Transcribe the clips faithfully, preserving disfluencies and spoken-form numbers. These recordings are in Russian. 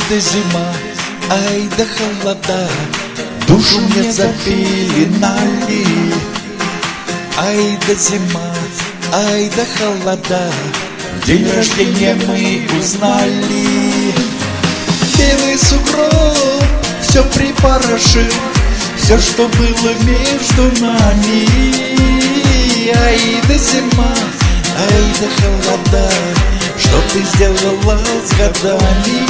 да зима, ай да холода, душу мне запеленали. Ай да зима, ай да холода, день рождения мы узнали. Белый сугроб все припорошил, все, что было между нами. Ай да зима, ай да холода, что ты сделала с годами.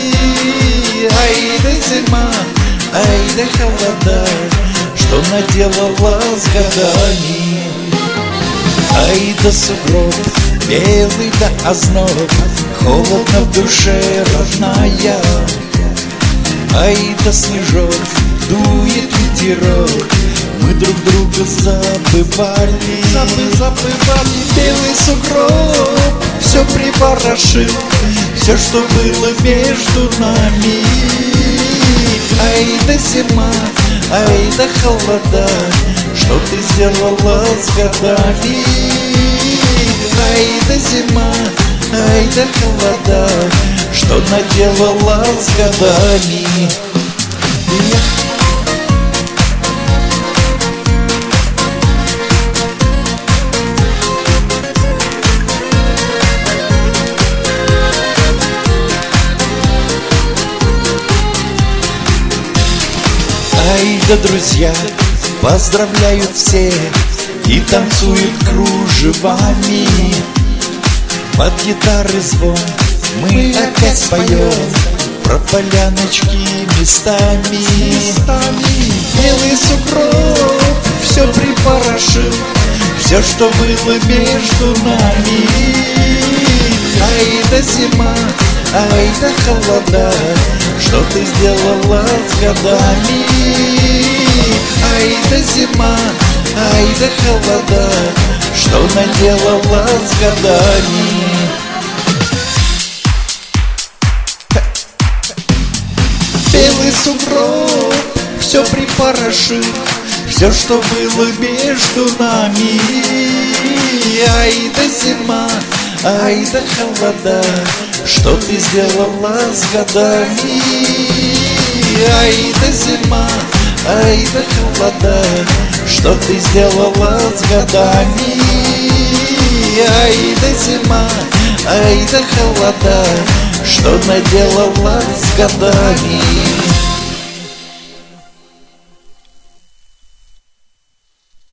Ай да зима, ай да холода, что наделала с годами. Ай да сугроб, белый да озноб, холодно в душе родная. Ай да снежок, дует ветерок, мы друг друга забывали. Забы, забывали. Белый сугроб все припорошил, все, что было между нами. Ай да зима, ай да холода, что ты сделала с годами. Ай да зима, ай да холода, что наделала с годами. Ай да друзья, поздравляют все и танцуют кружевами. Под гитары звон мы опять споем про поляночки местами. Белый сугроб все припорошил, все, что было между нами. Ай да зима, ай да холода, что ты сделала с годами. Ай да зима, ай да холода, что наделала с годами. Белый сугроб все припорошил, все, что было между нами. Ай да зима, ай да холода, что ты сделала с годами. Ай да зима, ай да холода, что ты сделала с годами. Ай да зима, ай да холода, что наделала с годами.